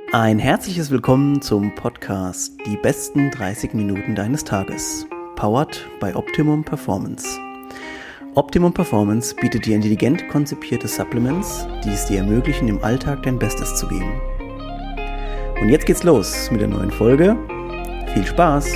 Ein herzliches Willkommen zum Podcast Die besten 30 Minuten deines Tages. Powered by Optimum Performance. Optimum Performance bietet dir intelligent konzipierte Supplements, die es dir ermöglichen, im Alltag dein Bestes zu geben. Und jetzt geht's los mit der neuen Folge. Viel Spaß!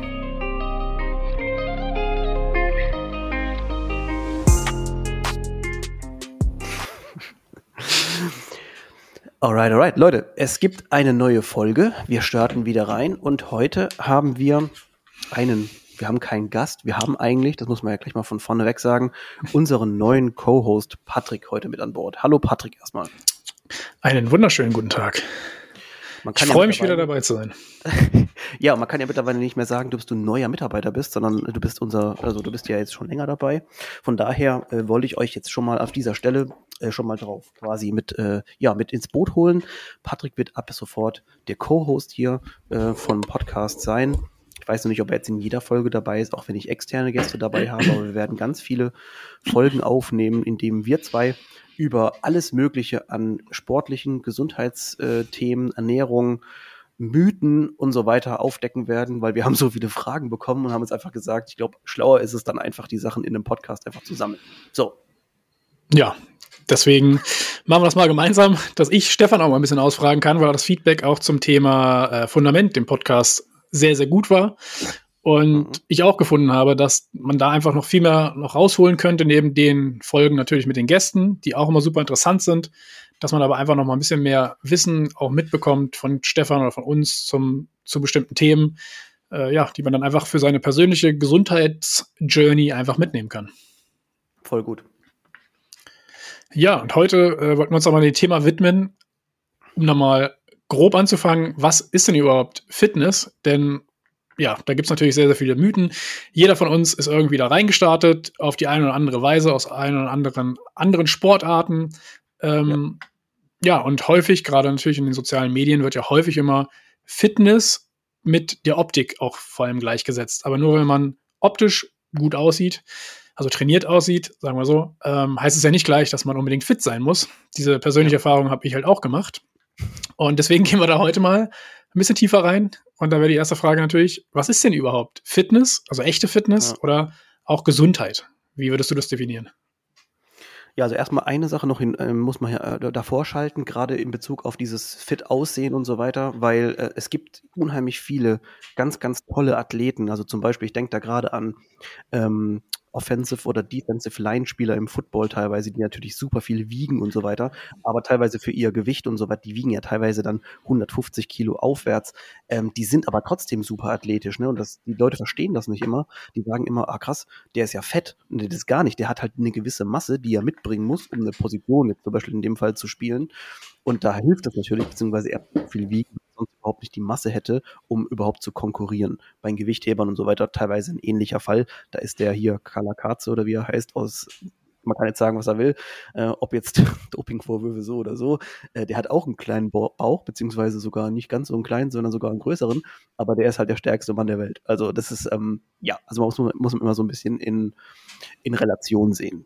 Alright, Leute, es gibt eine neue Folge. Wir starten wieder rein und heute haben wir haben keinen Gast, wir haben eigentlich, das muss man ja gleich mal von vorne weg sagen, unseren neuen Co-Host Patrick heute mit an Bord. Hallo Patrick erstmal. Einen wunderschönen guten Tag. Ich freue mich wieder dabei zu sein. Ja, man kann ja mittlerweile nicht mehr sagen, du neuer Mitarbeiter bist, sondern du bist du bist ja jetzt schon länger dabei. Von daher wollte ich euch jetzt schon mal auf dieser Stelle schon mal drauf quasi mit ins Boot holen. Patrick wird ab sofort der Co-Host hier vom Podcast sein. Ich weiß noch nicht, ob er jetzt in jeder Folge dabei ist, auch wenn ich externe Gäste dabei habe, aber wir werden ganz viele Folgen aufnehmen, in denen wir zwei über alles Mögliche an sportlichen Gesundheitsthemen, Ernährung, Mythen und so weiter aufdecken werden, weil wir haben so viele Fragen bekommen und haben uns einfach gesagt, ich glaube, schlauer ist es dann einfach, die Sachen in einem Podcast einfach zu sammeln. So. Ja, deswegen machen wir das mal gemeinsam, dass ich Stefan auch mal ein bisschen ausfragen kann, weil das Feedback auch zum Thema Fundament, dem Podcast, sehr, sehr gut war. Und ich auch gefunden habe, dass man da einfach noch viel mehr noch rausholen könnte, neben den Folgen natürlich mit den Gästen, die auch immer super interessant sind, dass man aber einfach noch mal ein bisschen mehr Wissen auch mitbekommt von Stefan oder von uns zu bestimmten Themen, die man dann einfach für seine persönliche Gesundheitsjourney einfach mitnehmen kann. Voll gut. Ja, und heute wollten wir uns aber dem Thema widmen, um nochmal grob anzufangen, was ist denn überhaupt Fitness? Denn ja, da gibt es natürlich sehr, sehr viele Mythen. Jeder von uns ist irgendwie da reingestartet, auf die eine oder andere Weise, aus ein oder anderen Sportarten. Und häufig, gerade natürlich in den sozialen Medien, wird ja häufig immer Fitness mit der Optik auch vor allem gleichgesetzt. Aber nur wenn man optisch gut aussieht, also trainiert aussieht, sagen wir so, heißt es ja nicht gleich, dass man unbedingt fit sein muss. Diese persönliche Erfahrung habe ich halt auch gemacht. Und deswegen gehen wir da heute mal ein bisschen tiefer rein. Und da wäre die erste Frage natürlich, was ist denn überhaupt Fitness, also echte Fitness oder auch Gesundheit? Wie würdest du das definieren? Ja, also erstmal eine Sache noch muss man ja davor schalten, gerade in Bezug auf dieses Fit-Aussehen und so weiter, weil es gibt unheimlich viele ganz, ganz tolle Athleten. Also zum Beispiel, ich denke da gerade an Offensive- oder Defensive-Line-Spieler im Football teilweise, die natürlich super viel wiegen und so weiter, aber teilweise für ihr Gewicht und so weiter, die wiegen ja teilweise dann 150 Kilo aufwärts. Die sind aber trotzdem super athletisch, ne? Und die Leute verstehen das nicht immer. Die sagen immer, krass, der ist ja fett. Und das ist gar nicht. Der hat halt eine gewisse Masse, die er mitbringen muss, um eine Position jetzt zum Beispiel in dem Fall zu spielen. Und da hilft das natürlich, beziehungsweise er so viel wiegt, sonst überhaupt nicht die Masse hätte, um überhaupt zu konkurrieren. Bei den Gewichthebern und so weiter teilweise ein ähnlicher Fall. Da ist der hier Kalakaze oder wie er heißt, man kann jetzt sagen, was er will, ob jetzt Dopingvorwürfe so oder so. Der hat auch einen kleinen Bauch, beziehungsweise sogar nicht ganz so einen kleinen, sondern sogar einen größeren. Aber der ist halt der stärkste Mann der Welt. Also das ist, also muss man immer so ein bisschen in Relation sehen.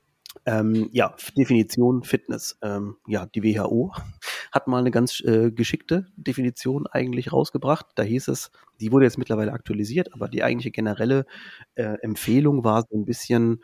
Definition Fitness. Die WHO hat mal eine ganz geschickte Definition eigentlich rausgebracht. Da hieß es, die wurde jetzt mittlerweile aktualisiert, aber die eigentliche generelle Empfehlung war so ein bisschen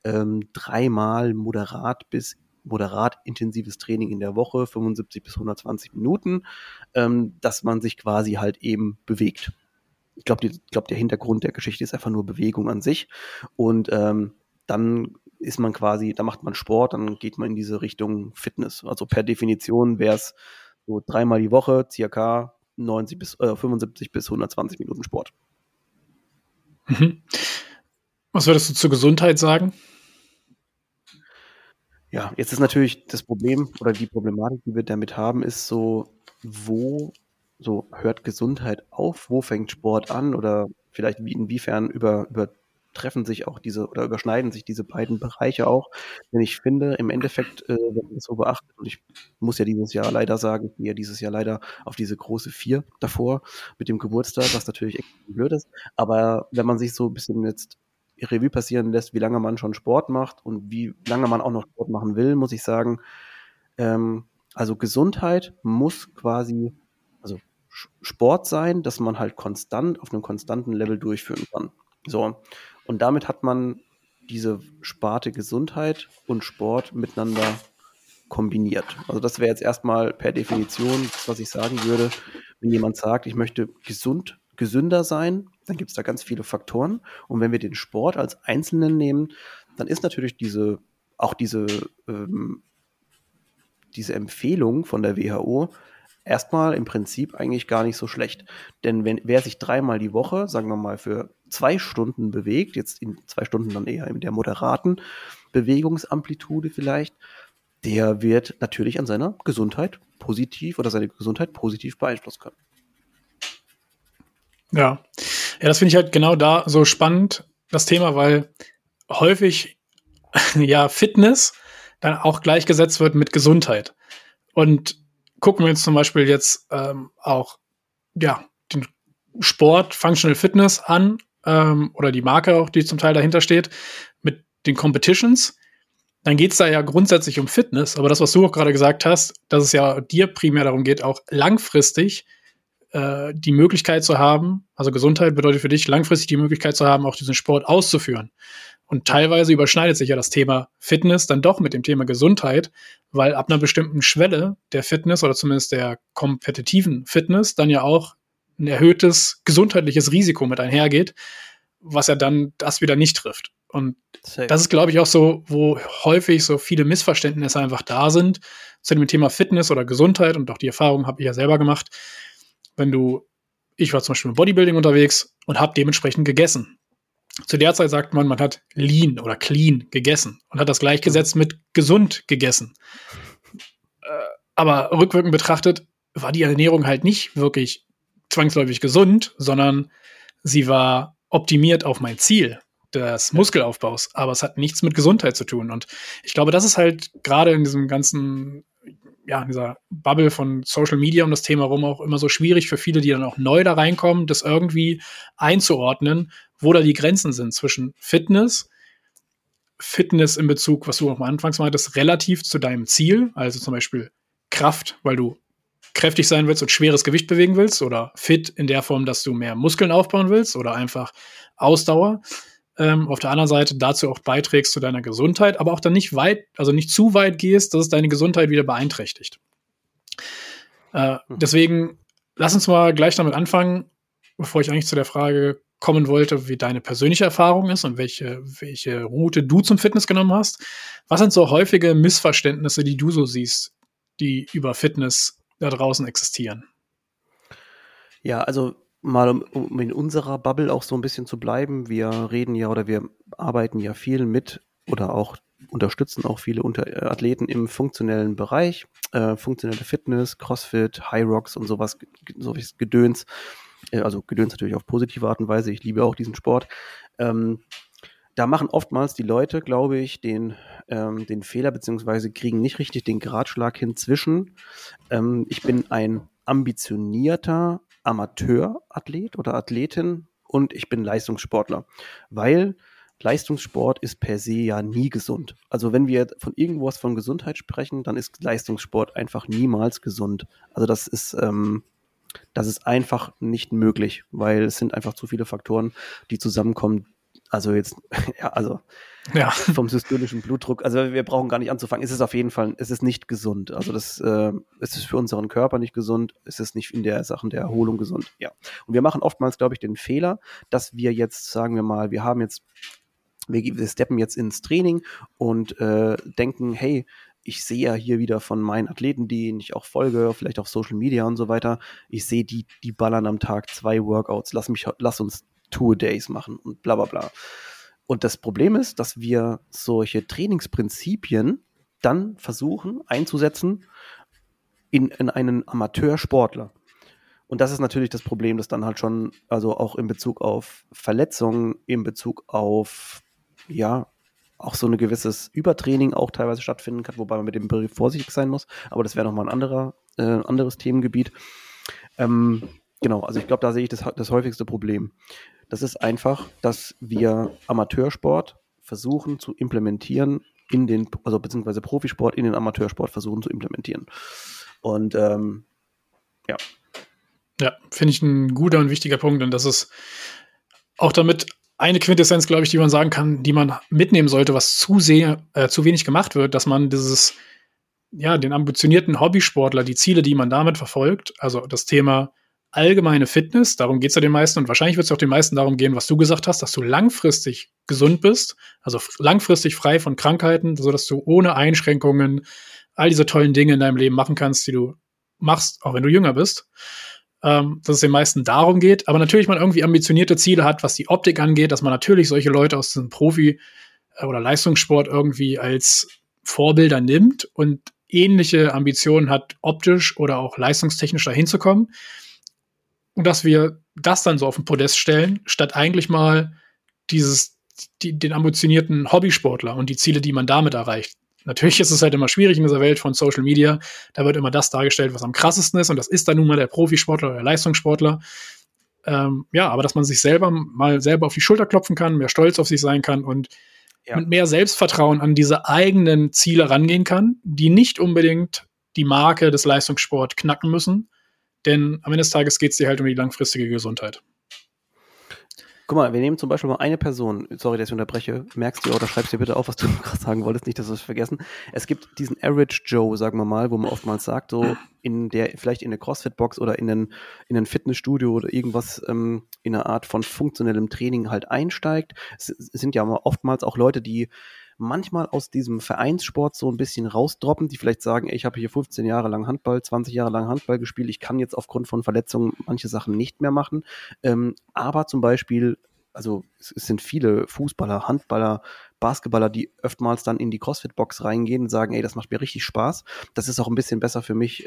3-mal moderat intensives Training in der Woche, 75 bis 120 Minuten, dass man sich quasi halt eben bewegt. Ich glaube, der Hintergrund der Geschichte ist einfach nur Bewegung an sich. Und dann ist man quasi, da macht man Sport, dann geht man in diese Richtung Fitness. Also per Definition wäre es so 3-mal die Woche, circa 75 bis 120 Minuten Sport. Mhm. Was würdest du zur Gesundheit sagen? Ja, jetzt ist natürlich das Problem oder die Problematik, die wir damit haben, ist so hört Gesundheit auf, wo fängt Sport an oder vielleicht inwiefern überschneiden sich diese beiden Bereiche auch. Denn ich finde, im Endeffekt, wenn man das so beachtet, und ich muss ja dieses Jahr leider sagen, ich gehe dieses Jahr leider auf diese große 4 davor mit dem Geburtstag, was natürlich echt blöd ist. Aber wenn man sich so ein bisschen jetzt Revue passieren lässt, wie lange man schon Sport macht und wie lange man auch noch Sport machen will, muss ich sagen, also Gesundheit muss quasi Sport sein, dass man halt konstant auf einem konstanten Level durchführen kann. So. Und damit hat man diese Sparte Gesundheit und Sport miteinander kombiniert. Also das wäre jetzt erstmal per Definition, was ich sagen würde, wenn jemand sagt, ich möchte gesünder sein, dann gibt es da ganz viele Faktoren. Und wenn wir den Sport als Einzelnen nehmen, dann ist natürlich diese Empfehlung von der WHO erstmal im Prinzip eigentlich gar nicht so schlecht. Denn wer sich 3-mal die Woche, sagen wir mal, für 2 Stunden bewegt, jetzt in 2 Stunden dann eher in der moderaten Bewegungsamplitude vielleicht, der wird natürlich an seiner Gesundheit positiv beeinflussen können. Ja, das finde ich halt genau da so spannend, das Thema, weil häufig ja Fitness dann auch gleichgesetzt wird mit Gesundheit. Und gucken wir uns zum Beispiel jetzt auch ja, den Sport Functional Fitness an oder die Marke auch, die zum Teil dahinter steht, mit den Competitions, dann geht es da ja grundsätzlich um Fitness. Aber das, was du auch gerade gesagt hast, dass es ja dir primär darum geht, auch langfristig die Möglichkeit zu haben, also Gesundheit bedeutet für dich langfristig die Möglichkeit zu haben, auch diesen Sport auszuführen. Und teilweise überschneidet sich ja das Thema Fitness dann doch mit dem Thema Gesundheit, weil ab einer bestimmten Schwelle der Fitness oder zumindest der kompetitiven Fitness dann ja auch ein erhöhtes gesundheitliches Risiko mit einhergeht, was ja dann das wieder nicht trifft. Und das ist, glaube ich, auch so, wo häufig so viele Missverständnisse einfach da sind zu dem Thema Fitness oder Gesundheit. Und auch die Erfahrung habe ich ja selber gemacht. Ich war zum Beispiel im Bodybuilding unterwegs und habe dementsprechend gegessen. Zu der Zeit sagt man hat lean oder clean gegessen und hat das gleichgesetzt mit gesund gegessen. Aber rückwirkend betrachtet war die Ernährung halt nicht wirklich zwangsläufig gesund, sondern sie war optimiert auf mein Ziel des Muskelaufbaus. Aber es hat nichts mit Gesundheit zu tun. Und ich glaube, das ist halt gerade in diesem ganzen, ja, in dieser Bubble von Social Media um das Thema rum auch immer so schwierig für viele, die dann auch neu da reinkommen, das irgendwie einzuordnen, wo da die Grenzen sind zwischen Fitness in Bezug, was du auch am Anfang meintest, relativ zu deinem Ziel, also zum Beispiel Kraft, weil du kräftig sein willst und schweres Gewicht bewegen willst, oder fit in der Form, dass du mehr Muskeln aufbauen willst, oder einfach Ausdauer. Auf der anderen Seite dazu auch beiträgst zu deiner Gesundheit, aber auch dann nicht zu weit gehst, dass es deine Gesundheit wieder beeinträchtigt. Deswegen lass uns mal gleich damit anfangen, bevor ich eigentlich zu der Frage kommen wollte, wie deine persönliche Erfahrung ist und welche Route du zum Fitness genommen hast. Was sind so häufige Missverständnisse, die du so siehst, die über Fitness da draußen existieren? Ja, also mal um in unserer Bubble auch so ein bisschen zu bleiben, wir arbeiten ja viel mit oder auch unterstützen auch viele Athleten im funktionellen Bereich, funktionelle Fitness, CrossFit, High Rocks und sowas Gedöns. Also Gedöns natürlich auf positive Art und Weise. Ich liebe auch diesen Sport. Da machen oftmals die Leute, glaube ich, den Fehler, beziehungsweise kriegen nicht richtig den Gradschlag hin zwischen ich bin ein ambitionierter Amateurathlet oder Athletin und ich bin Leistungssportler, weil Leistungssport ist per se ja nie gesund. Also wenn wir von irgendwas von Gesundheit sprechen, dann ist Leistungssport einfach niemals gesund. Also das ist einfach nicht möglich, weil es sind einfach zu viele Faktoren, die zusammenkommen. Also jetzt, ja, vom systolischen Blutdruck, also wir brauchen gar nicht anzufangen. Es ist nicht gesund. Also es ist für unseren Körper nicht gesund. Es ist nicht in der Sache der Erholung gesund. Ja. Und wir machen oftmals, glaube ich, den Fehler, dass wir jetzt, sagen wir mal, wir steppen jetzt ins Training und denken, hey, ich sehe ja hier wieder von meinen Athleten, denen ich auch folge, vielleicht auf Social Media und so weiter, ich sehe, die ballern am Tag 2 Workouts, lass uns 2-a-days machen und bla bla bla. Und das Problem ist, dass wir solche Trainingsprinzipien dann versuchen einzusetzen in einen Amateursportler. Und das ist natürlich das Problem, das dann halt schon, also auch in Bezug auf Verletzungen, in Bezug auf, ja, auch so ein gewisses Übertraining auch teilweise stattfinden kann, wobei man mit dem Begriff vorsichtig sein muss. Aber das wäre nochmal ein anderes Themengebiet. Genau, also ich glaube, da sehe ich das häufigste Problem. Das ist einfach, dass wir Amateursport versuchen zu implementieren beziehungsweise Profisport in den Amateursport versuchen zu implementieren. Und ja. Ja, finde ich ein guter und wichtiger Punkt. Und das ist auch damit eine Quintessenz, glaube ich, die man sagen kann, die man mitnehmen sollte, was zu wenig gemacht wird, dass man den ambitionierten Hobbysportler, die Ziele, die man damit verfolgt, also das Thema allgemeine Fitness, darum geht es ja den meisten und wahrscheinlich wird es auch den meisten darum gehen, was du gesagt hast, dass du langfristig gesund bist, also langfristig frei von Krankheiten, sodass du ohne Einschränkungen all diese tollen Dinge in deinem Leben machen kannst, die du machst, auch wenn du jünger bist. Dass es den meisten darum geht, aber natürlich man irgendwie ambitionierte Ziele hat, was die Optik angeht, dass man natürlich solche Leute aus dem Profi- oder Leistungssport irgendwie als Vorbilder nimmt und ähnliche Ambitionen hat, optisch oder auch leistungstechnisch dahin zu kommen. Und dass wir das dann so auf den Podest stellen, statt eigentlich mal den ambitionierten Hobbysportler und die Ziele, die man damit erreicht. Natürlich ist es halt immer schwierig in dieser Welt von Social Media. Da wird immer das dargestellt, was am krassesten ist. Und das ist dann nun mal der Profisportler oder der Leistungssportler. Aber dass man sich selber auf die Schulter klopfen kann, mehr stolz auf sich sein kann und mit mehr Selbstvertrauen an diese eigenen Ziele rangehen kann, die nicht unbedingt die Marke des Leistungssports knacken müssen. Denn am Ende des Tages geht es dir halt um die langfristige Gesundheit. Guck mal, wir nehmen zum Beispiel mal eine Person, sorry, dass ich unterbreche, merkst du oder schreibst dir bitte auf, was du gerade sagen wolltest, nicht, dass wir es vergessen. Es gibt diesen Average Joe, sagen wir mal, wo man oftmals sagt, so vielleicht in eine CrossFit-Box oder in ein Fitnessstudio oder irgendwas in einer Art von funktionellem Training halt einsteigt. Es sind ja oftmals auch Leute, die manchmal aus diesem Vereinssport so ein bisschen rausdroppen, die vielleicht sagen, ey, ich habe hier 15 Jahre lang Handball, 20 Jahre lang Handball gespielt, ich kann jetzt aufgrund von Verletzungen manche Sachen nicht mehr machen, aber zum Beispiel, also es sind viele Fußballer, Handballer, Basketballer, die oftmals dann in die CrossFit-Box reingehen und sagen, ey, das macht mir richtig Spaß, das ist auch ein bisschen besser für mich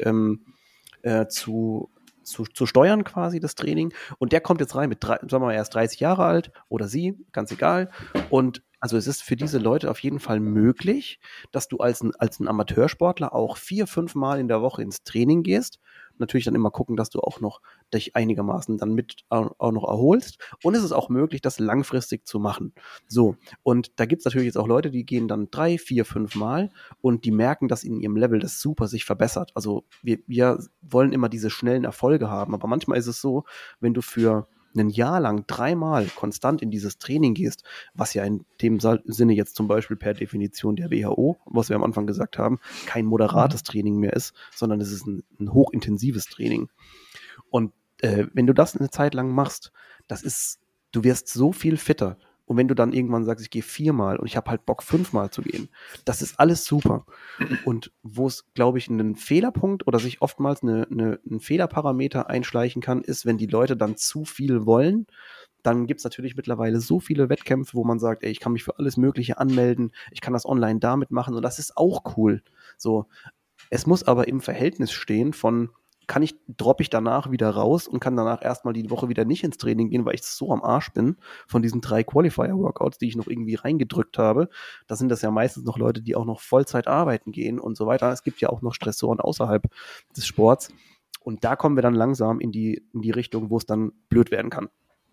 zu steuern quasi, das Training. Und der kommt jetzt rein mit, sagen wir mal, erst 30 Jahre alt oder sie, ganz egal. Und also es ist für diese Leute auf jeden Fall möglich, dass du als ein Amateursportler auch 4-5 Mal in der Woche ins Training gehst. Natürlich dann immer gucken, dass du auch noch dich einigermaßen dann mit auch noch erholst. Und es ist auch möglich, das langfristig zu machen. So, und da gibt es natürlich jetzt auch Leute, die gehen dann 3, 4, 5 Mal und die merken, dass in ihrem Level das super sich verbessert. Also wir wollen immer diese schnellen Erfolge haben, aber manchmal ist es so, wenn du für ein Jahr lang 3 Mal konstant in dieses Training gehst, was ja in dem Sinne jetzt zum Beispiel per Definition der WHO, was wir am Anfang gesagt haben, kein moderates Training mehr ist, sondern es ist ein hochintensives Training. Und wenn du das eine Zeit lang machst, du wirst so viel fitter. Und wenn du dann irgendwann sagst, ich gehe 4 Mal und ich habe halt Bock 5 Mal zu gehen, das ist alles super. Und wo es, glaube ich, einen Fehlerpunkt oder sich oftmals ein Fehlerparameter einschleichen kann, ist, wenn die Leute dann zu viel wollen. Dann gibt es natürlich mittlerweile so viele Wettkämpfe, wo man sagt, ey, ich kann mich für alles Mögliche anmelden, ich kann das online damit machen und das ist auch cool. So, es muss aber im Verhältnis stehen von droppe ich danach wieder raus und kann danach erstmal die Woche wieder nicht ins Training gehen, weil ich so am Arsch bin von diesen 3 Qualifier-Workouts, die ich noch irgendwie reingedrückt habe. Da sind das ja meistens noch Leute, die auch noch Vollzeit arbeiten gehen und so weiter. Es gibt ja auch noch Stressoren außerhalb des Sports. Und da kommen wir dann langsam in die Richtung, wo es dann blöd werden kann.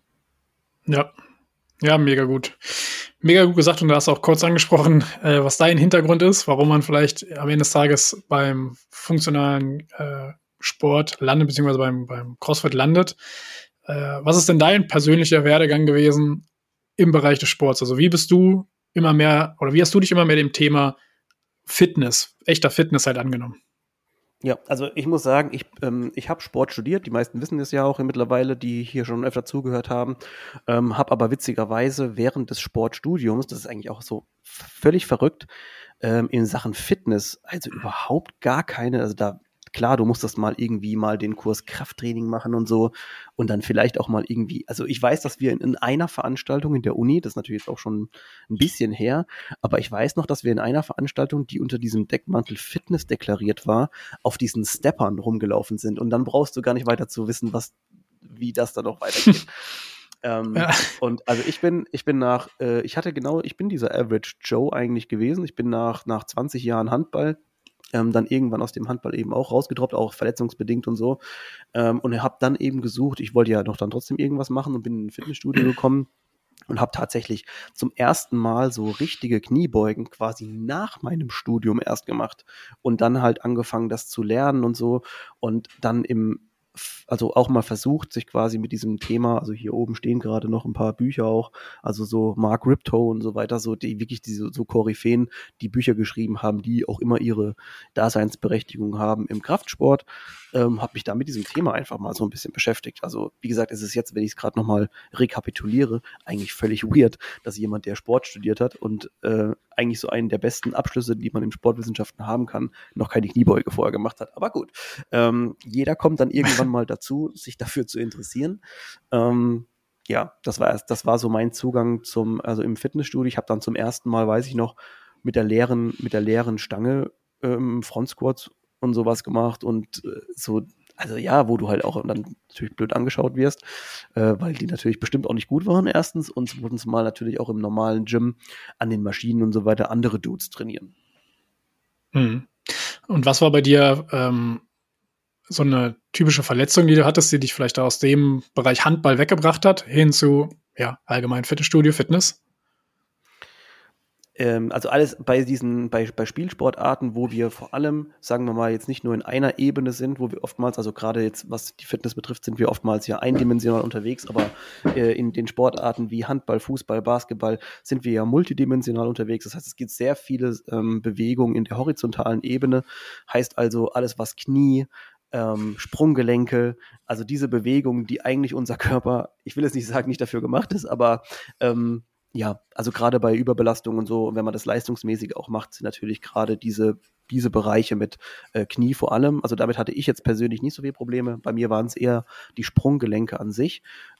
Ja, mega gut. Mega gut gesagt und du hast auch kurz angesprochen, was dein Hintergrund ist, warum man vielleicht am Ende des Tages beim funktionalen Sport landet, beziehungsweise beim CrossFit landet. Was ist denn dein persönlicher Werdegang gewesen im Bereich des Sports? Also wie hast du dich immer mehr dem Thema Fitness, echter Fitness halt angenommen? Ja, also ich muss sagen, ich habe Sport studiert, die meisten wissen das ja auch mittlerweile, die hier schon öfter zugehört haben, habe aber witzigerweise während des Sportstudiums, das ist eigentlich auch so völlig verrückt, in Sachen Fitness, also überhaupt gar keine, also da, klar, du musst das mal irgendwie mal den Kurs Krafttraining machen und so und dann vielleicht auch mal irgendwie, also ich weiß, dass wir in einer Veranstaltung in der Uni, das ist natürlich jetzt auch schon ein bisschen her, aber ich weiß noch, dass wir in einer Veranstaltung, die unter diesem Deckmantel Fitness deklariert war, auf diesen Steppern rumgelaufen sind und dann brauchst du gar nicht weiter zu wissen, wie das dann noch weitergeht. Und also ich bin dieser Average Joe eigentlich gewesen. Ich bin nach 20 Jahren Handball dann irgendwann aus dem Handball eben auch rausgedroppt, auch verletzungsbedingt und so. Und habe dann eben gesucht, ich wollte ja noch dann trotzdem irgendwas machen und bin in ein Fitnessstudio gekommen und habe tatsächlich zum ersten Mal so richtige Kniebeugen quasi nach meinem Studium erst gemacht und dann halt angefangen, das zu lernen und so. Und dann also auch mal versucht, sich quasi mit diesem Thema, also hier oben stehen gerade noch ein paar Bücher auch, also so Mark Riptow und so weiter, so die wirklich diese so Koryphäen, die Bücher geschrieben haben, die auch immer ihre Daseinsberechtigung haben im Kraftsport, habe mich da mit diesem Thema einfach mal so ein bisschen beschäftigt. Also wie gesagt, es ist jetzt, wenn ich es gerade nochmal rekapituliere, eigentlich völlig weird, dass jemand, der Sport studiert hat und eigentlich so einen der besten Abschlüsse, die man in Sportwissenschaften haben kann, noch keine Kniebeuge vorher gemacht hat. Aber gut, jeder kommt dann irgendwann mal dazu, sich dafür zu interessieren. Ja, das war so mein Zugang also im Fitnessstudio. Ich habe dann zum ersten Mal, weiß ich noch, mit der leeren Stange Front Squats und sowas gemacht und so, also ja, wo du halt auch dann natürlich blöd angeschaut wirst, weil die natürlich bestimmt auch nicht gut waren, erstens, und zweitens mal natürlich auch im normalen Gym an den Maschinen und so weiter andere Dudes trainieren. Und was war bei dir so eine typische Verletzung, die du hattest, die dich vielleicht aus dem Bereich Handball weggebracht hat, hin zu allgemein Fitnessstudio, Fitness? Also alles bei Spielsportarten, wo wir vor allem, sagen wir mal, jetzt nicht nur in einer Ebene sind, wo wir oftmals, also gerade jetzt, was die Fitness betrifft, sind wir oftmals ja eindimensional unterwegs, aber in den Sportarten wie Handball, Fußball, Basketball sind wir ja multidimensional unterwegs. Das heißt, es gibt sehr viele Bewegungen in der horizontalen Ebene, heißt also alles, was Knie, Sprunggelenke, also diese Bewegungen, die eigentlich unser Körper, ich will jetzt nicht sagen, nicht dafür gemacht ist, aber ja, also gerade bei Überbelastung und so, wenn man das leistungsmäßig auch macht, sind natürlich gerade diese Bereiche mit Knie vor allem. Also damit hatte ich jetzt persönlich nicht so viele Probleme. Bei mir waren es eher die Sprunggelenke an sich,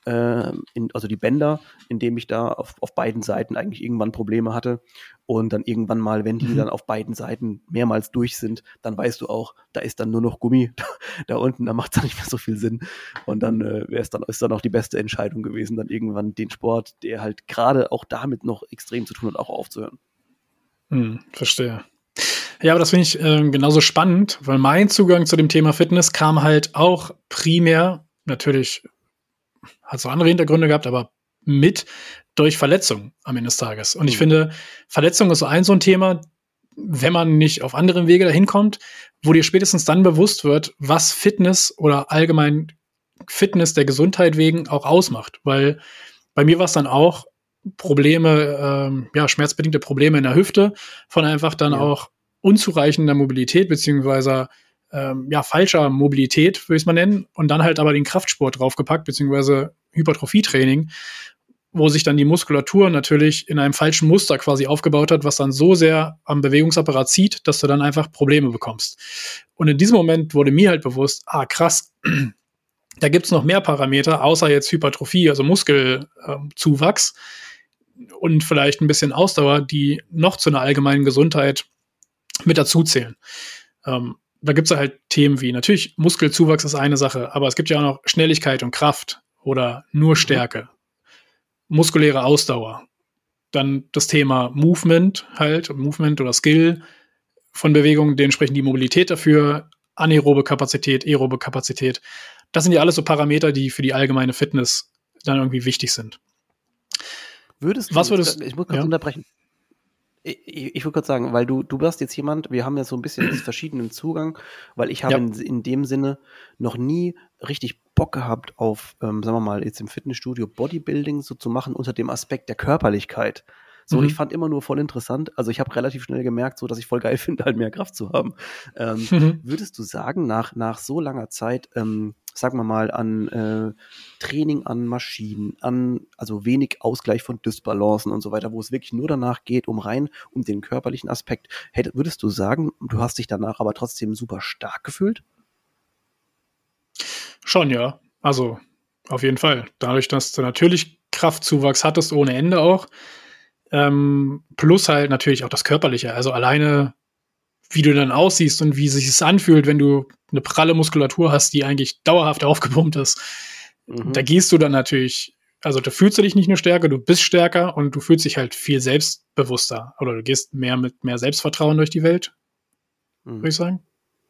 also die Bänder, indem ich da auf beiden Seiten eigentlich irgendwann Probleme hatte. Und dann irgendwann mal, wenn die dann auf beiden Seiten mehrmals durch sind, dann weißt du auch, da ist dann nur noch Gummi da unten, da macht es dann nicht mehr so viel Sinn. Und dann ist dann auch die beste Entscheidung gewesen, dann irgendwann den Sport, der halt gerade auch damit noch extrem zu tun hat, auch aufzuhören. Verstehe. Ja, aber das finde ich genauso spannend, weil mein Zugang zu dem Thema Fitness kam halt auch primär, natürlich hat es auch andere Hintergründe gehabt, aber mit durch Verletzungen am Ende des Tages. Und ich finde, Verletzung ist so ein Thema, wenn man nicht auf anderen Wege dahin kommt, wo dir spätestens dann bewusst wird, was Fitness oder allgemein Fitness der Gesundheit wegen auch ausmacht. Weil bei mir war es dann auch Probleme, schmerzbedingte Probleme in der Hüfte, von einfach dann auch unzureichender Mobilität, beziehungsweise falscher Mobilität, würde ich es mal nennen, und dann halt aber den Kraftsport draufgepackt, beziehungsweise Hypertrophietraining, wo sich dann die Muskulatur natürlich in einem falschen Muster quasi aufgebaut hat, was dann so sehr am Bewegungsapparat zieht, dass du dann einfach Probleme bekommst. Und in diesem Moment wurde mir halt bewusst, krass, da gibt es noch mehr Parameter, außer jetzt Hypertrophie, also Muskelzuwachs und vielleicht ein bisschen Ausdauer, die noch zu einer allgemeinen Gesundheit mit dazuzählen. Da gibt es halt Themen wie, natürlich Muskelzuwachs ist eine Sache, aber es gibt ja auch noch Schnelligkeit und Kraft oder nur Stärke, muskuläre Ausdauer, dann das Thema Movement oder Skill von Bewegungen, dementsprechend die Mobilität dafür, anaerobe Kapazität, aerobe Kapazität. Das sind ja alles so Parameter, die für die allgemeine Fitness dann irgendwie wichtig sind. Ich muss kurz unterbrechen. Ich würde kurz sagen, weil du bist jetzt jemand, wir haben ja so ein bisschen verschiedenen Zugang, weil ich habe in dem Sinne noch nie richtig Bock gehabt auf, sagen wir mal, jetzt im Fitnessstudio Bodybuilding so zu machen unter dem Aspekt der Körperlichkeit. So, ich fand immer nur voll interessant, also ich habe relativ schnell gemerkt, so dass ich voll geil finde, halt mehr Kraft zu haben. Würdest du sagen, nach so langer Zeit, sagen wir mal, an Training an Maschinen, also wenig Ausgleich von Dysbalancen und so weiter, wo es wirklich nur danach geht, um den körperlichen Aspekt, würdest du sagen, du hast dich danach aber trotzdem super stark gefühlt? Schon, ja. Also auf jeden Fall. Dadurch, dass du natürlich Kraftzuwachs hattest ohne Ende auch, plus halt natürlich auch das Körperliche. Also alleine, wie du dann aussiehst und wie sich es anfühlt, wenn du eine pralle Muskulatur hast, die eigentlich dauerhaft aufgepumpt ist. Da gehst du dann natürlich, also da fühlst du dich nicht nur stärker, du bist stärker und du fühlst dich halt viel selbstbewusster. Oder du gehst mit mehr Selbstvertrauen durch die Welt, würde ich sagen.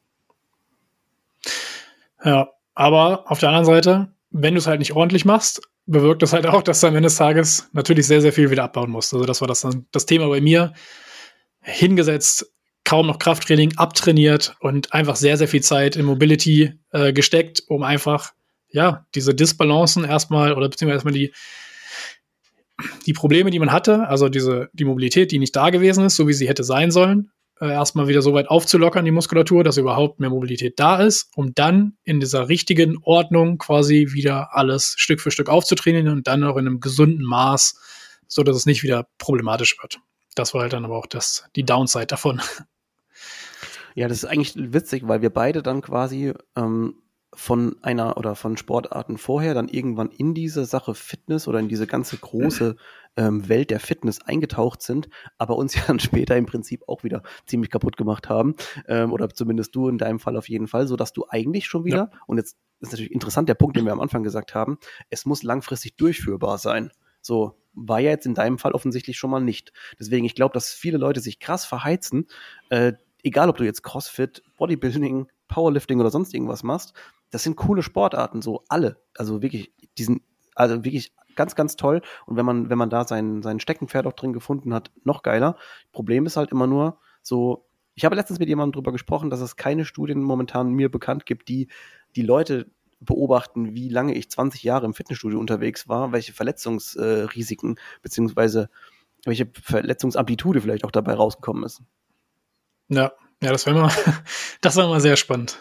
Ja, aber auf der anderen Seite, wenn du es halt nicht ordentlich machst, bewirkt das halt auch, dass du am Ende des Tages natürlich sehr, sehr viel wieder abbauen musst. Also das war das Thema bei mir. Hingesetzt, kaum noch Krafttraining abtrainiert und einfach sehr, sehr viel Zeit in Mobility gesteckt, um einfach, ja, diese Disbalancen erstmal oder beziehungsweise erstmal die Probleme, die man hatte, also die Mobilität, die nicht da gewesen ist, so wie sie hätte sein sollen, erstmal wieder so weit aufzulockern, die Muskulatur, dass überhaupt mehr Mobilität da ist, um dann in dieser richtigen Ordnung quasi wieder alles Stück für Stück aufzutrainieren und dann auch in einem gesunden Maß, so dass es nicht wieder problematisch wird. Das war halt dann aber auch die Downside davon. Ja, das ist eigentlich witzig, weil wir beide dann quasi von einer oder von Sportarten vorher dann irgendwann in diese Sache Fitness oder in diese ganze große Welt der Fitness eingetaucht sind, aber uns ja dann später im Prinzip auch wieder ziemlich kaputt gemacht haben, oder zumindest du in deinem Fall auf jeden Fall, sodass du eigentlich schon wieder, und jetzt ist natürlich interessant der Punkt, den wir am Anfang gesagt haben, es muss langfristig durchführbar sein. So, war ja jetzt in deinem Fall offensichtlich schon mal nicht. Deswegen, ich glaube, dass viele Leute sich krass verheizen, egal ob du jetzt CrossFit, Bodybuilding, Powerlifting oder sonst irgendwas machst, das sind coole Sportarten, so alle. Also wirklich, also wirklich ganz, ganz toll. Und wenn man da sein Steckenpferd auch drin gefunden hat, noch geiler. Problem ist halt immer nur so, ich habe letztens mit jemandem drüber gesprochen, dass es keine Studien momentan mir bekannt gibt, die Leute beobachten, wie lange ich 20 Jahre im Fitnessstudio unterwegs war, welche Verletzungsrisiken beziehungsweise welche Verletzungsamplitude vielleicht auch dabei rausgekommen ist. Ja, das wäre mal sehr spannend.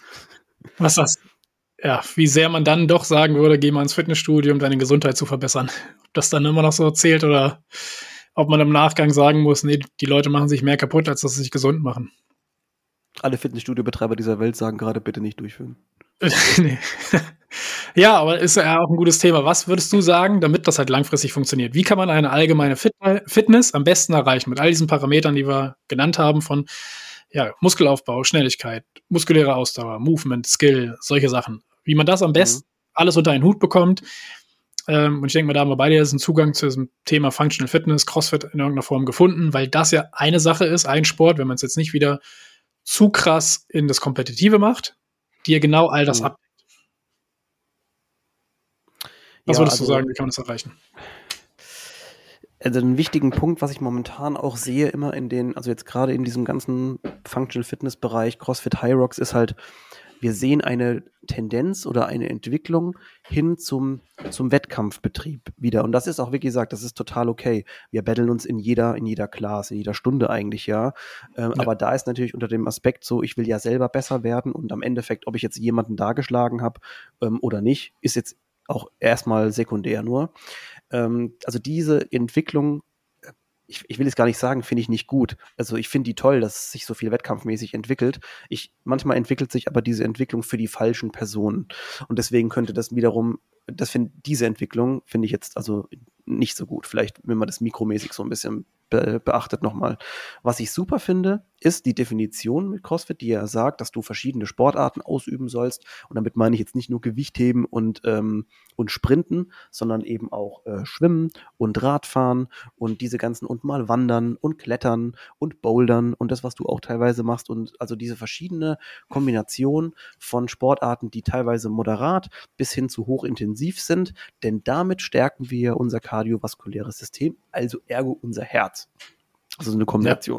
Wie sehr man dann doch sagen würde, geh mal ins Fitnessstudio, um deine Gesundheit zu verbessern. Ob das dann immer noch so zählt oder ob man im Nachgang sagen muss, nee, die Leute machen sich mehr kaputt, als dass sie sich gesund machen. Alle Fitnessstudio-Betreiber dieser Welt sagen gerade, bitte nicht durchführen. Nee. Ja, aber ist ja auch ein gutes Thema. Was würdest du sagen, damit das halt langfristig funktioniert? Wie kann man eine allgemeine Fitness am besten erreichen mit all diesen Parametern, die wir genannt haben von Muskelaufbau, Schnelligkeit, muskuläre Ausdauer, Movement, Skill, solche Sachen. Wie man das am besten alles unter einen Hut bekommt. Und ich denke mal, da haben wir beide jetzt einen Zugang zu diesem Thema Functional Fitness, CrossFit in irgendeiner Form gefunden, weil das ja eine Sache ist, ein Sport, wenn man es jetzt nicht wieder zu krass in das Kompetitive macht, die ja genau all das abdeckt. Was würdest du sagen, wie kann man das erreichen? Also einen wichtigen Punkt, was ich momentan auch sehe, immer also jetzt gerade in diesem ganzen Functional Fitness Bereich, CrossFit High Rocks, ist halt, wir sehen eine Tendenz oder eine Entwicklung hin zum Wettkampfbetrieb wieder. Und das ist auch, wie gesagt, das ist total okay. Wir battlen uns in jeder Class, in jeder Stunde eigentlich, ja. Aber da ist natürlich unter dem Aspekt so, ich will ja selber besser werden und am Endeffekt, ob ich jetzt jemanden dargeschlagen habe oder nicht, ist jetzt auch erstmal sekundär nur. Also diese Entwicklung, ich will es gar nicht sagen, finde ich nicht gut. Also ich finde die toll, dass es sich so viel wettkampfmäßig entwickelt. Manchmal entwickelt sich aber diese Entwicklung für die falschen Personen. Und deswegen könnte das wiederum, diese Entwicklung finde ich jetzt also nicht so gut. Vielleicht, wenn man das mikromäßig so ein bisschen beachtet nochmal. Was ich super finde, ist die Definition mit CrossFit, die ja sagt, dass du verschiedene Sportarten ausüben sollst. Und damit meine ich jetzt nicht nur Gewichtheben und Sprinten, sondern eben auch Schwimmen und Radfahren und diese ganzen und mal Wandern und Klettern und Bouldern und das, was du auch teilweise machst. Und also diese verschiedene Kombination von Sportarten, die teilweise moderat bis hin zu hochintensiv sind, denn damit stärken wir unser kardiovaskuläres System, also ergo unser Herz. Also eine Kombination.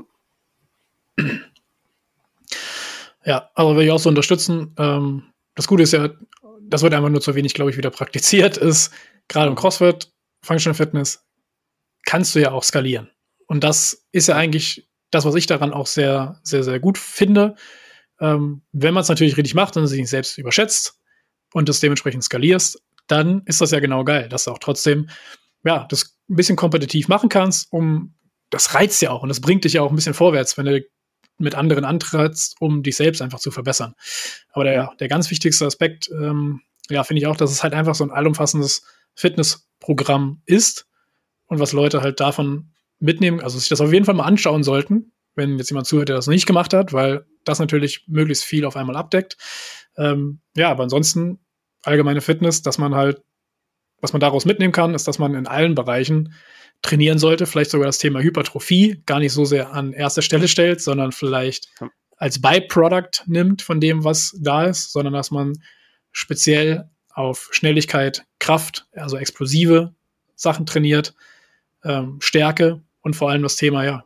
Ja, also will ich auch so unterstützen. Das Gute ist ja, das wird einfach nur zu wenig, glaube ich, wieder praktiziert, ist gerade im CrossFit, Functional Fitness, kannst du ja auch skalieren. Und das ist ja eigentlich das, was ich daran auch sehr, sehr, sehr gut finde. Wenn man es natürlich richtig macht und sich nicht selbst überschätzt und das dementsprechend skalierst, dann ist das ja genau geil, dass du auch trotzdem das ein bisschen kompetitiv machen kannst, das reizt ja auch und das bringt dich ja auch ein bisschen vorwärts, wenn du mit anderen antrittst, um dich selbst einfach zu verbessern. Aber der ganz wichtigste Aspekt, finde ich auch, dass es halt einfach so ein allumfassendes Fitnessprogramm ist und was Leute halt davon mitnehmen, also sich das auf jeden Fall mal anschauen sollten, wenn jetzt jemand zuhört, der das nicht gemacht hat, weil das natürlich möglichst viel auf einmal abdeckt. Aber ansonsten allgemeine Fitness, dass man halt, was man daraus mitnehmen kann, ist, dass man in allen Bereichen trainieren sollte, vielleicht sogar das Thema Hypertrophie gar nicht so sehr an erster Stelle stellt, sondern vielleicht als Byproduct nimmt von dem, was da ist, sondern dass man speziell auf Schnelligkeit, Kraft, also explosive Sachen trainiert, Stärke und vor allem das Thema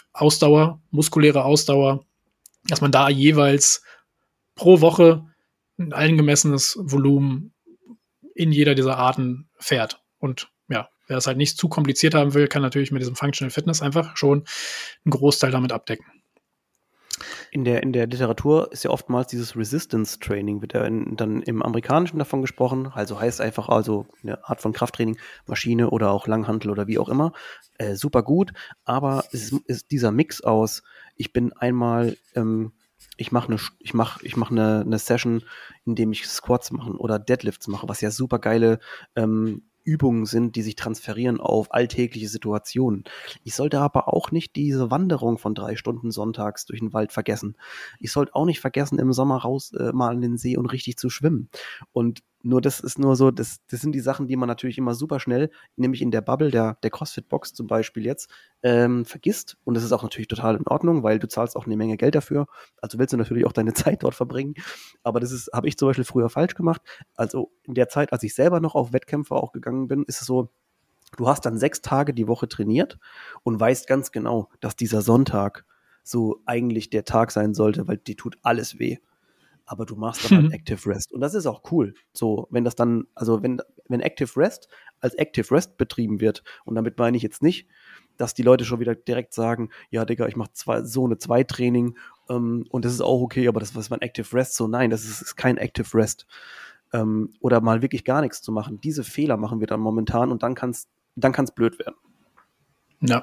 Ausdauer, muskuläre Ausdauer, dass man da jeweils pro Woche ein angemessenes Volumen in jeder dieser Arten fährt. Und ja, wer es halt nicht zu kompliziert haben will, kann natürlich mit diesem Functional Fitness einfach schon einen Großteil damit abdecken. In der Literatur ist ja oftmals dieses Resistance Training, wird ja dann im Amerikanischen davon gesprochen, also heißt einfach eine Art von Krafttraining, Maschine oder auch Langhantel oder wie auch immer, super gut, aber es ist dieser Mix aus, ich bin einmal, ich mache eine Session, in dem ich Squats mache oder Deadlifts mache, was ja super geile Übungen sind, die sich transferieren auf alltägliche Situationen. Ich sollte aber auch nicht diese Wanderung von 3 Stunden sonntags durch den Wald vergessen. Ich sollte auch nicht vergessen, im Sommer raus mal in den See und richtig zu schwimmen. Und das sind die Sachen, die man natürlich immer super schnell, nämlich in der Bubble der CrossFit-Box zum Beispiel jetzt, vergisst. Und das ist auch natürlich total in Ordnung, weil du zahlst auch eine Menge Geld dafür. Also willst du natürlich auch deine Zeit dort verbringen. Aber habe ich zum Beispiel früher falsch gemacht. Also in der Zeit, als ich selber noch auf Wettkämpfe auch gegangen bin, ist es so, du hast dann 6 Tage die Woche trainiert und weißt ganz genau, dass dieser Sonntag so eigentlich der Tag sein sollte, weil dir tut alles weh. Aber du machst dann halt Active Rest. Und das ist auch cool. So, wenn das dann, also wenn Active Rest als Active Rest betrieben wird, und damit meine ich jetzt nicht, dass die Leute schon wieder direkt sagen, ja, Digga, ich mache so eine 2-Training und das ist auch okay, aber das ist mein Active Rest. So, nein, das ist kein Active Rest. Oder mal wirklich gar nichts zu machen. Diese Fehler machen wir dann momentan und dann kann's blöd werden. Ja.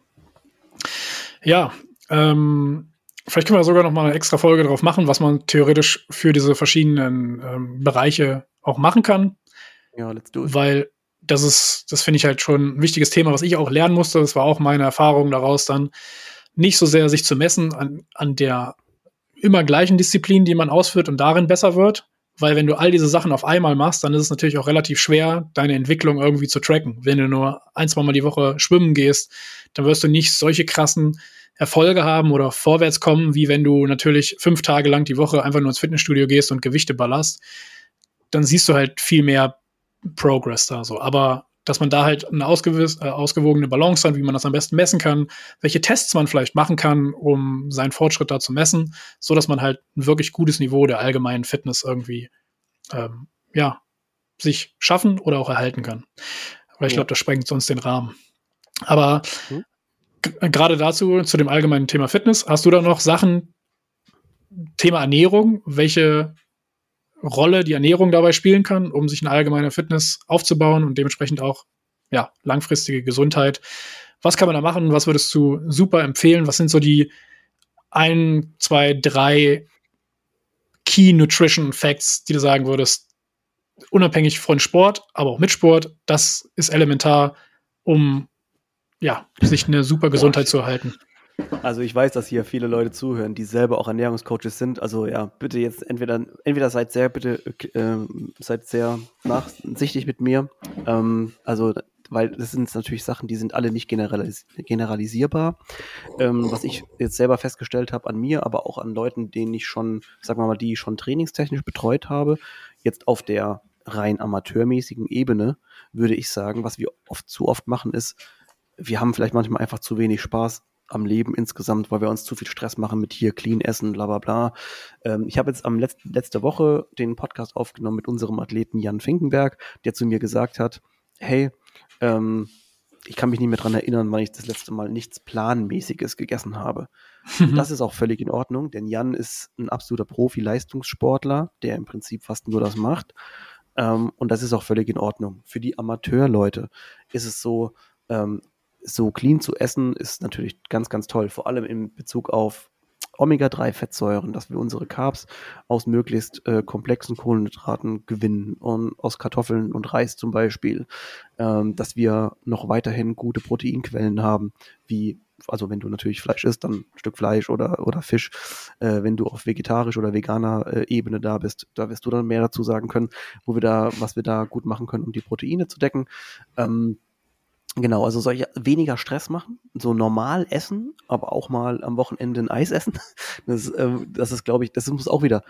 Ja, vielleicht können wir sogar noch mal eine extra Folge drauf machen, was man theoretisch für diese verschiedenen Bereiche auch machen kann. Ja, let's do it. Weil das finde ich halt schon ein wichtiges Thema, was ich auch lernen musste. Das war auch meine Erfahrung daraus dann, nicht so sehr sich zu messen an der immer gleichen Disziplin, die man ausführt und darin besser wird. Weil wenn du all diese Sachen auf einmal machst, dann ist es natürlich auch relativ schwer, deine Entwicklung irgendwie zu tracken. Wenn du nur 1-2 Mal die Woche schwimmen gehst, dann wirst du nicht solche krassen Erfolge haben oder vorwärts kommen, wie wenn du natürlich 5 Tage lang die Woche einfach nur ins Fitnessstudio gehst und Gewichte ballerst. Dann siehst du halt viel mehr Progress da so. Aber dass man da halt eine ausgewogene Balance hat, wie man das am besten messen kann, welche Tests man vielleicht machen kann, um seinen Fortschritt da zu messen, so dass man halt ein wirklich gutes Niveau der allgemeinen Fitness irgendwie sich schaffen oder auch erhalten kann. Weil ich glaube, das sprengt sonst den Rahmen. Aber gerade dazu, zu dem allgemeinen Thema Fitness, hast du da noch Sachen, Thema Ernährung, welche Rolle die Ernährung dabei spielen kann, um sich eine allgemeine Fitness aufzubauen und dementsprechend auch langfristige Gesundheit. Was kann man da machen? Was würdest du super empfehlen? Was sind so die 1, 2, 3 Key Nutrition Facts, die du sagen würdest, unabhängig von Sport, aber auch mit Sport, das ist elementar, um sich eine super Gesundheit zu erhalten? Also ich weiß, dass hier viele Leute zuhören, die selber auch Ernährungscoaches sind. Also ja, bitte jetzt entweder seid sehr nachsichtig mit mir. Weil das sind natürlich Sachen, die sind alle nicht generalisierbar. Was ich jetzt selber festgestellt habe an mir, aber auch an Leuten, denen ich schon, sagen wir mal, die ich schon trainingstechnisch betreut habe, jetzt auf der rein amateurmäßigen Ebene, würde ich sagen, was wir zu oft machen, ist, wir haben vielleicht manchmal einfach zu wenig Spaß am Leben insgesamt, weil wir uns zu viel Stress machen mit hier clean essen, bla bla bla. Ich habe jetzt letzte Woche den Podcast aufgenommen mit unserem Athleten Jan Finkenberg, der zu mir gesagt hat, hey, ich kann mich nicht mehr dran erinnern, wann ich das letzte Mal nichts Planmäßiges gegessen habe. Und das ist auch völlig in Ordnung, denn Jan ist ein absoluter Profi-Leistungssportler, der im Prinzip fast nur das macht. Und das ist auch völlig in Ordnung. Für die Amateurleute ist es so, so clean zu essen ist natürlich ganz, ganz toll, vor allem in Bezug auf Omega-3-Fettsäuren, dass wir unsere Carbs aus möglichst komplexen Kohlenhydraten gewinnen und aus Kartoffeln und Reis zum Beispiel, dass wir noch weiterhin gute Proteinquellen haben, also wenn du natürlich Fleisch isst, dann ein Stück Fleisch oder Fisch. Wenn du auf vegetarisch oder veganer Ebene da bist, da wirst du dann mehr dazu sagen können, was wir da gut machen können, um die Proteine zu decken. Genau, also weniger Stress machen, so normal essen, aber auch mal am Wochenende ein Eis essen. Das ist, glaube ich, das muss auch wieder,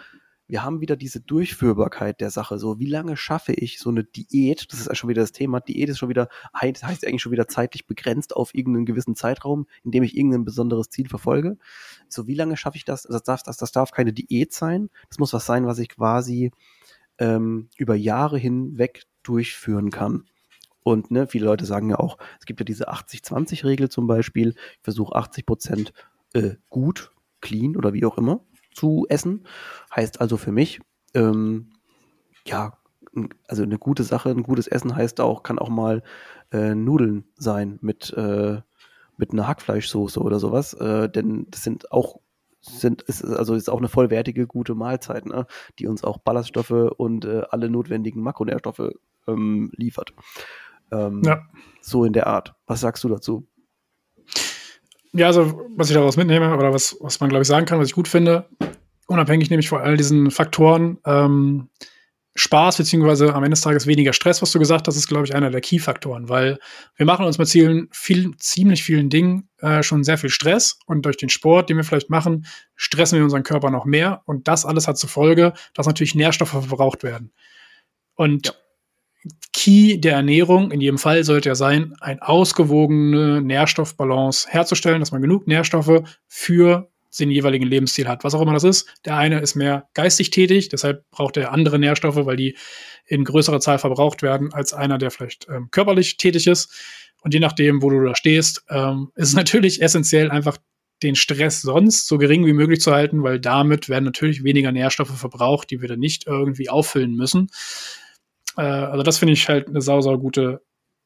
wir haben wieder diese Durchführbarkeit der Sache. So, wie lange schaffe ich so eine Diät? Das ist ja schon wieder das Thema. Diät ist schon wieder, das heißt eigentlich schon wieder zeitlich begrenzt auf irgendeinen gewissen Zeitraum, in dem ich irgendein besonderes Ziel verfolge. So, wie lange schaffe ich das? Also das darf keine Diät sein. Das muss was sein, was ich quasi über Jahre hinweg durchführen kann. Und ne, viele Leute sagen ja auch, es gibt ja diese 80-20-Regel zum Beispiel. Ich versuche 80% gut, clean oder wie auch immer zu essen. Heißt also für mich, ja, also eine gute Sache, ein gutes Essen heißt auch, kann auch mal Nudeln sein mit einer Hackfleischsoße oder sowas. Denn das ist auch eine vollwertige, gute Mahlzeit, ne, die uns auch Ballaststoffe und alle notwendigen Makronährstoffe liefert. So in der Art. Was sagst du dazu? Ja, also was ich daraus mitnehme oder was man, glaube ich, sagen kann, was ich gut finde, unabhängig nämlich von all diesen Faktoren, Spaß beziehungsweise am Ende des Tages weniger Stress, was du gesagt hast, ist, glaube ich, einer der Key-Faktoren, weil wir machen uns mit ziemlich vielen Dingen schon sehr viel Stress und durch den Sport, den wir vielleicht machen, stressen wir unseren Körper noch mehr und das alles hat zur Folge, dass natürlich Nährstoffe verbraucht werden. Und Key der Ernährung in jedem Fall sollte ja sein, eine ausgewogene Nährstoffbalance herzustellen, dass man genug Nährstoffe für den jeweiligen Lebensstil hat, was auch immer das ist. Der eine ist mehr geistig tätig, deshalb braucht er andere Nährstoffe, weil die in größerer Zahl verbraucht werden, als einer, der vielleicht körperlich tätig ist. Und je nachdem, wo du da stehst, ist es natürlich essentiell, einfach den Stress sonst so gering wie möglich zu halten, weil damit werden natürlich weniger Nährstoffe verbraucht, die wir dann nicht irgendwie auffüllen müssen. Also das finde ich halt eine sau guter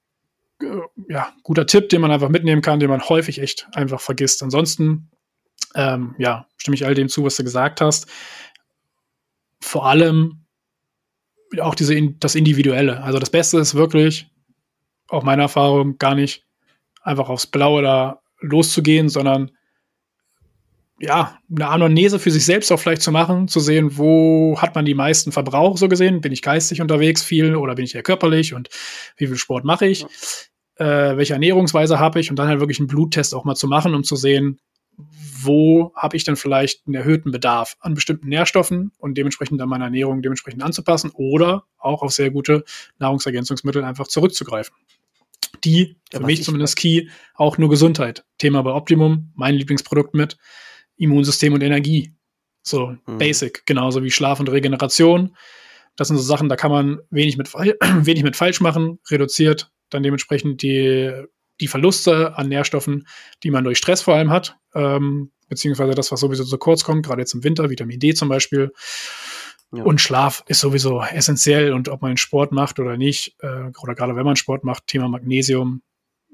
Tipp, den man einfach mitnehmen kann, den man häufig echt einfach vergisst. Ansonsten, stimme ich all dem zu, was du gesagt hast. Vor allem auch das Individuelle. Also das Beste ist wirklich, auch meine Erfahrung, gar nicht einfach aufs Blaue da loszugehen, sondern eine Anamnese für sich selbst auch vielleicht zu machen, zu sehen, wo hat man die meisten Verbrauch so gesehen, bin ich geistig unterwegs viel oder bin ich eher körperlich und wie viel Sport mache ich, welche Ernährungsweise habe ich und dann halt wirklich einen Bluttest auch mal zu machen, um zu sehen, wo habe ich denn vielleicht einen erhöhten Bedarf an bestimmten Nährstoffen und dementsprechend dann meine Ernährung dementsprechend anzupassen oder auch auf sehr gute Nahrungsergänzungsmittel einfach zurückzugreifen. Die, für mich zumindest Key, auch nur Gesundheit. Thema bei Optimum, mein Lieblingsprodukt mit Immunsystem und Energie. So basic, genauso wie Schlaf und Regeneration. Das sind so Sachen, da kann man wenig mit falsch machen, reduziert dann dementsprechend die Verluste an Nährstoffen, die man durch Stress vor allem hat, beziehungsweise das, was sowieso zu kurz kommt, gerade jetzt im Winter, Vitamin D zum Beispiel. Ja. Und Schlaf ist sowieso essentiell und ob man Sport macht oder nicht, oder gerade wenn man Sport macht, Thema Magnesium,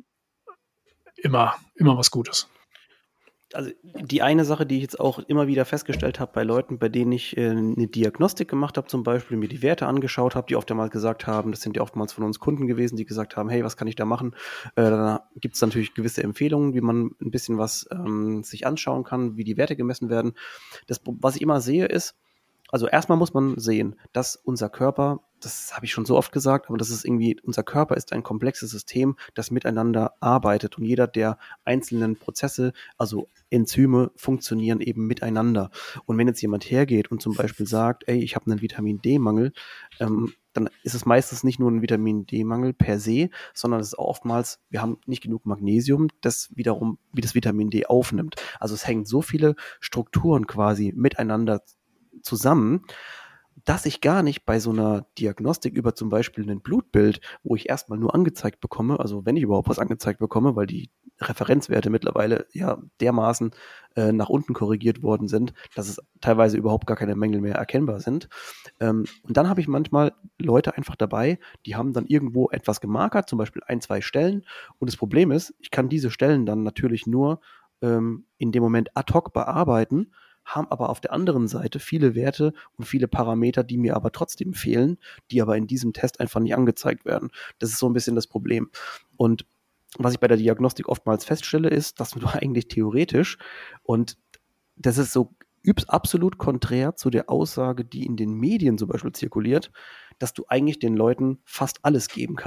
immer was Gutes. Also die eine Sache, die ich jetzt auch immer wieder festgestellt habe bei Leuten, bei denen ich eine Diagnostik gemacht habe zum Beispiel, mir die Werte angeschaut habe, die oftmals gesagt haben, das sind ja oftmals von uns Kunden gewesen, die gesagt haben, hey, was kann ich da machen? Da gibt es natürlich gewisse Empfehlungen, wie man ein bisschen was sich anschauen kann, wie die Werte gemessen werden. Das, was ich immer sehe, ist, also erstmal muss man sehen, dass unser Körper, das habe ich schon so oft gesagt, aber das ist irgendwie, unser Körper ist ein komplexes System, das miteinander arbeitet und jeder der einzelnen Prozesse, also Enzyme, funktionieren eben miteinander. Und wenn jetzt jemand hergeht und zum Beispiel sagt, ey, ich habe einen Vitamin-D-Mangel, dann ist es meistens nicht nur ein Vitamin-D-Mangel per se, sondern es ist auch oftmals, wir haben nicht genug Magnesium, das wiederum wie das Vitamin D aufnimmt. Also es hängen so viele Strukturen quasi miteinander zusammen, dass ich gar nicht bei so einer Diagnostik über zum Beispiel ein Blutbild, wo ich erstmal nur angezeigt bekomme, also wenn ich überhaupt was angezeigt bekomme, weil die Referenzwerte mittlerweile ja dermaßen nach unten korrigiert worden sind, dass es teilweise überhaupt gar keine Mängel mehr erkennbar sind. Und dann habe ich manchmal Leute einfach dabei, die haben dann irgendwo etwas gemarkert, zum Beispiel 1-2 Stellen. Und das Problem ist, ich kann diese Stellen dann natürlich nur in dem Moment ad hoc bearbeiten, haben aber auf der anderen Seite viele Werte und viele Parameter, die mir aber trotzdem fehlen, die aber in diesem Test einfach nicht angezeigt werden. Das ist so ein bisschen das Problem. Und was ich bei der Diagnostik oftmals feststelle, ist, dass du eigentlich theoretisch, und das ist so absolut konträr zu der Aussage, die in den Medien zum Beispiel zirkuliert, dass du eigentlich den Leuten fast alles geben kannst,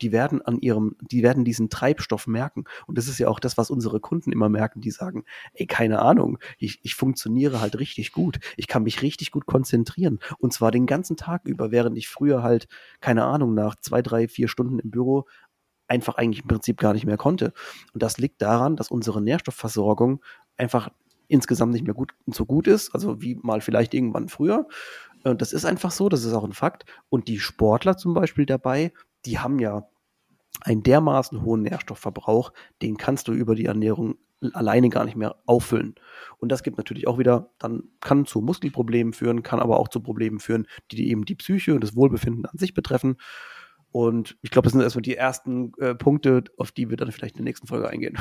die werden diesen Treibstoff merken. Und das ist ja auch das, was unsere Kunden immer merken, die sagen, ey, keine Ahnung, ich funktioniere halt richtig gut. Ich kann mich richtig gut konzentrieren. Und zwar den ganzen Tag über, während ich früher halt, keine Ahnung, nach 2, 3, 4 Stunden im Büro einfach eigentlich im Prinzip gar nicht mehr konnte. Und das liegt daran, dass unsere Nährstoffversorgung einfach insgesamt nicht mehr so gut ist, also wie mal vielleicht irgendwann früher. Und das ist einfach so, das ist auch ein Fakt. Und die Sportler zum Beispiel dabei, die haben ja einen dermaßen hohen Nährstoffverbrauch, den kannst du über die Ernährung alleine gar nicht mehr auffüllen. Und das gibt natürlich auch wieder, dann kann zu Muskelproblemen führen, kann aber auch zu Problemen führen, die eben die Psyche und das Wohlbefinden an sich betreffen. Und ich glaube, das sind erstmal die ersten Punkte, auf die wir dann vielleicht in der nächsten Folge eingehen.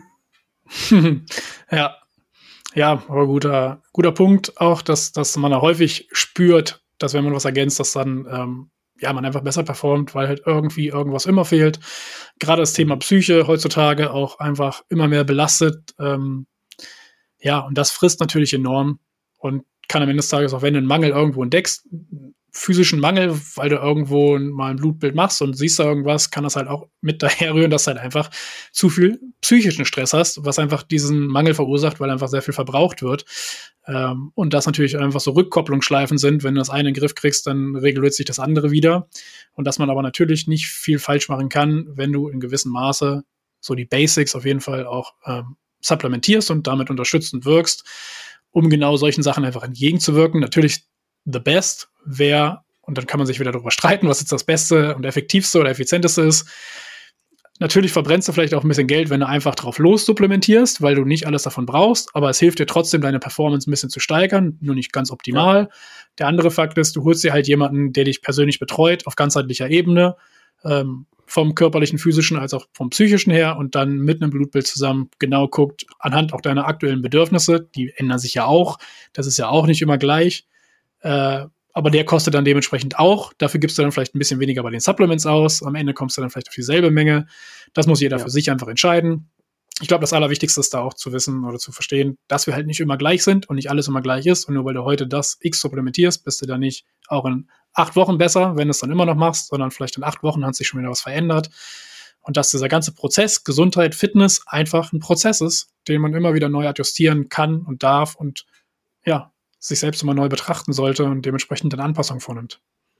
Ja, aber guter Punkt auch, dass man da häufig spürt, dass wenn man was ergänzt, dass dann man einfach besser performt, weil halt irgendwie irgendwas immer fehlt. Gerade das Thema Psyche heutzutage auch einfach immer mehr belastet. Und das frisst natürlich enorm und kann am Ende des Tages, auch wenn du einen Mangel irgendwo entdeckst, physischen Mangel, weil du irgendwo mal ein Blutbild machst und siehst da irgendwas, kann das halt auch mit daherrühren, dass du halt einfach zu viel psychischen Stress hast, was einfach diesen Mangel verursacht, weil einfach sehr viel verbraucht wird. Und das natürlich einfach so Rückkopplungsschleifen sind. Wenn du das eine in den Griff kriegst, dann reguliert sich das andere wieder. Und dass man aber natürlich nicht viel falsch machen kann, wenn du in gewissem Maße so die Basics auf jeden Fall auch supplementierst und damit unterstützend wirkst, um genau solchen Sachen einfach entgegenzuwirken. Natürlich the best wäre, und dann kann man sich wieder darüber streiten, was jetzt das Beste und Effektivste oder Effizienteste ist. Natürlich verbrennst du vielleicht auch ein bisschen Geld, wenn du einfach drauf los supplementierst, weil du nicht alles davon brauchst, aber es hilft dir trotzdem, deine Performance ein bisschen zu steigern, nur nicht ganz optimal. Ja. Der andere Fakt ist, du holst dir halt jemanden, der dich persönlich betreut, auf ganzheitlicher Ebene, vom körperlichen, physischen als auch vom psychischen her und dann mit einem Blutbild zusammen genau guckt, anhand auch deiner aktuellen Bedürfnisse, die ändern sich ja auch, das ist ja auch nicht immer gleich, aber der kostet dann dementsprechend auch. Dafür gibst du dann vielleicht ein bisschen weniger bei den Supplements aus. Am Ende kommst du dann vielleicht auf dieselbe Menge. Das muss jeder für sich einfach entscheiden. Ich glaube, das Allerwichtigste ist da auch zu wissen oder zu verstehen, dass wir halt nicht immer gleich sind und nicht alles immer gleich ist. Und nur weil du heute das X supplementierst, bist du dann nicht auch in 8 Wochen besser, wenn du es dann immer noch machst, sondern vielleicht in 8 Wochen hat sich schon wieder was verändert. Und dass dieser ganze Prozess, Gesundheit, Fitness, einfach ein Prozess ist, den man immer wieder neu adjustieren kann und darf und sich selbst immer neu betrachten sollte und dementsprechend eine Anpassung vornimmt.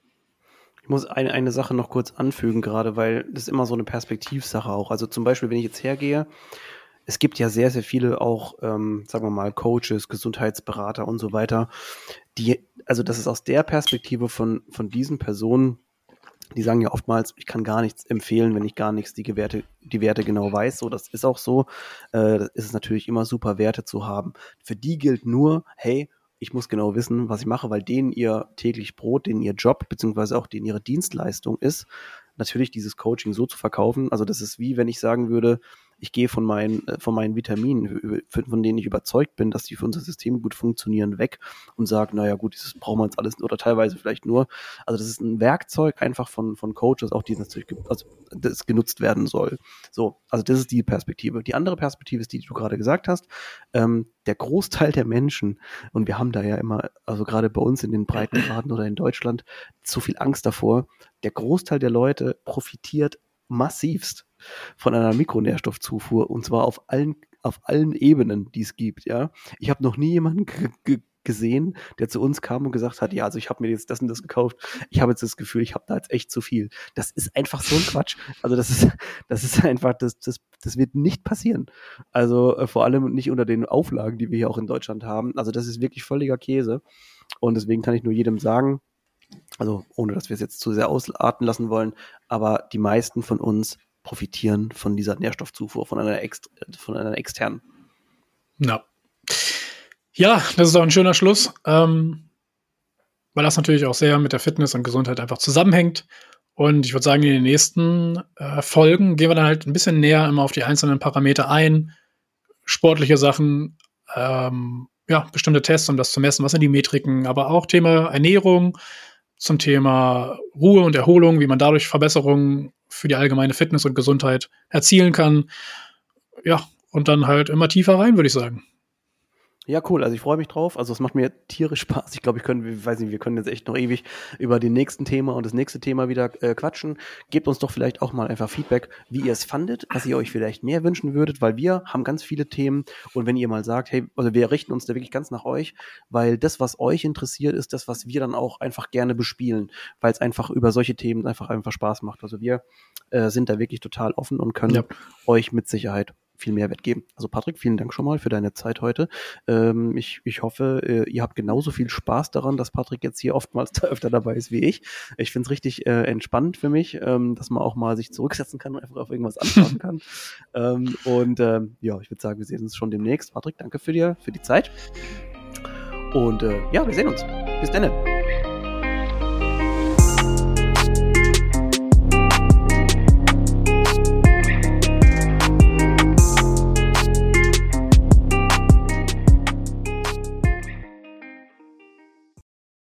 Ich muss eine Sache noch kurz anfügen gerade, weil das ist immer so eine Perspektivsache auch. Also zum Beispiel, wenn ich jetzt hergehe, es gibt ja sehr, sehr viele auch, sagen wir mal, Coaches, Gesundheitsberater und so weiter, also das ist aus der Perspektive von diesen Personen, die sagen ja oftmals, ich kann gar nichts empfehlen, wenn ich gar nichts die Werte genau weiß. So, das ist auch so. Das ist es natürlich immer super, Werte zu haben. Für die gilt nur, hey, ich muss genau wissen, was ich mache, weil denen ihr täglich Brot, denen ihr Job, beziehungsweise auch denen ihre Dienstleistung ist, natürlich dieses Coaching so zu verkaufen. Also das ist wie, wenn ich sagen würde, ich gehe von meinen Vitaminen, von denen ich überzeugt bin, dass die für unser System gut funktionieren, weg und sage, naja gut, das brauchen wir jetzt alles oder teilweise vielleicht nur. Also das ist ein Werkzeug einfach von Coaches, auch die natürlich das genutzt werden soll. So, also das ist die Perspektive. Die andere Perspektive ist die du gerade gesagt hast. Der Großteil der Menschen, und wir haben da ja immer, also gerade bei uns in den Breitengraden oder in Deutschland, zu viel Angst davor, der Großteil der Leute profitiert massivst von einer Mikronährstoffzufuhr und zwar auf allen Ebenen, die es gibt, ja. Ich habe noch nie jemanden gesehen, der zu uns kam und gesagt hat, ja, also ich habe mir jetzt das und das gekauft, ich habe jetzt das Gefühl, ich habe da jetzt echt zu viel. Das ist einfach so ein Quatsch. Also das ist einfach, das wird nicht passieren. Also vor allem nicht unter den Auflagen, die wir hier auch in Deutschland haben. Also das ist wirklich völliger Käse und deswegen kann ich nur jedem sagen, also ohne, dass wir es jetzt zu sehr ausarten lassen wollen, aber die meisten von uns profitieren von dieser Nährstoffzufuhr, von einer externen. Ja, das ist auch ein schöner Schluss, weil das natürlich auch sehr mit der Fitness und Gesundheit einfach zusammenhängt. Und ich würde sagen, in den nächsten Folgen gehen wir dann halt ein bisschen näher immer auf die einzelnen Parameter ein, sportliche Sachen, bestimmte Tests, um das zu messen, was sind die Metriken, aber auch Thema Ernährung, zum Thema Ruhe und Erholung, wie man dadurch Verbesserungen für die allgemeine Fitness und Gesundheit erzielen kann. Ja, und dann halt immer tiefer rein, würde ich sagen. Ja, cool. Also ich freue mich drauf. Also es macht mir tierisch Spaß. Ich glaube, wir können jetzt echt noch ewig über den nächsten Thema und das nächste Thema wieder quatschen. Gebt uns doch vielleicht auch mal einfach Feedback, wie ihr es fandet, was ihr euch vielleicht mehr wünschen würdet, weil wir haben ganz viele Themen. Und wenn ihr mal sagt, hey, also wir richten uns da wirklich ganz nach euch, weil das, was euch interessiert, ist das, was wir dann auch einfach gerne bespielen, weil es einfach über solche Themen einfach Spaß macht. Also wir sind da wirklich total offen und können euch mit Sicherheit viel Mehrwert geben. Also Patrick, vielen Dank schon mal für deine Zeit heute. Ich hoffe, ihr habt genauso viel Spaß daran, dass Patrick jetzt hier oftmals öfter dabei ist wie ich. Ich finde es richtig entspannt für mich, dass man auch mal sich zurücksetzen kann und einfach auf irgendwas antworten kann. Ja, ich würde sagen, wir sehen uns schon demnächst. Patrick, danke für die Zeit. Und ja, wir sehen uns. Bis dann.